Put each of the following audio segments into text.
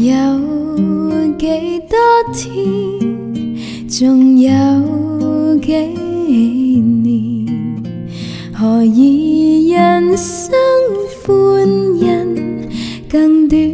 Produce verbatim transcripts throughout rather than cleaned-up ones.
有幾多天，仲有幾年，何以人生歡欣更短？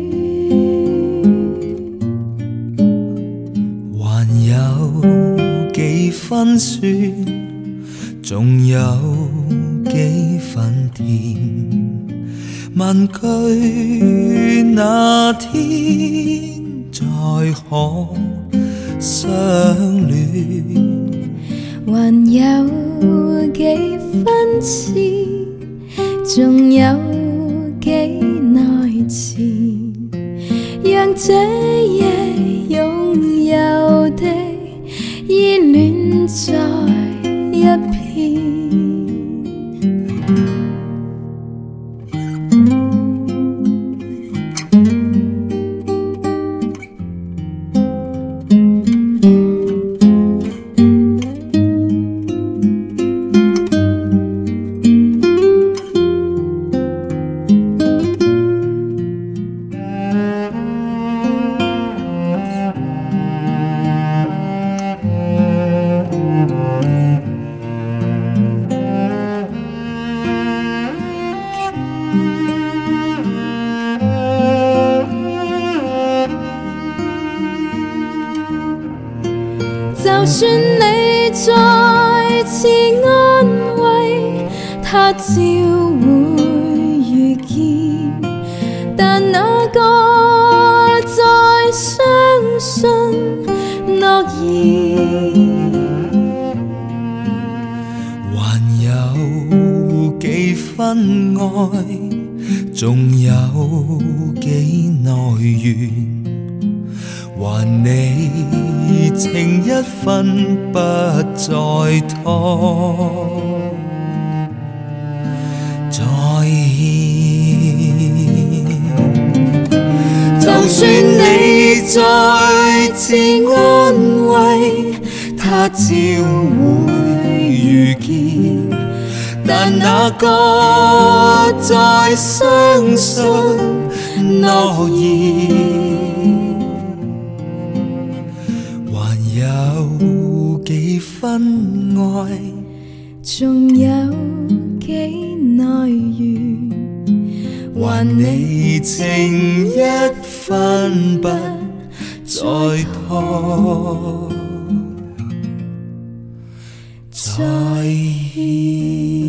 還有幾分酸，仲有幾分甜，問句那天再可相戀？ 還有幾分痴，仲有幾耐前，讓這夜擁有的依戀在一片。就算你再次安慰，他照會遇見，但哪個再相信諾言？ 還有幾分愛，仲有幾內緣？還你情一分不再拖，再欠。就算你再次安慰，他照會遇見，但哪個再相信諾言？有幾分愛， 仲有幾內緣？ 還你情一分不再拖，再欠。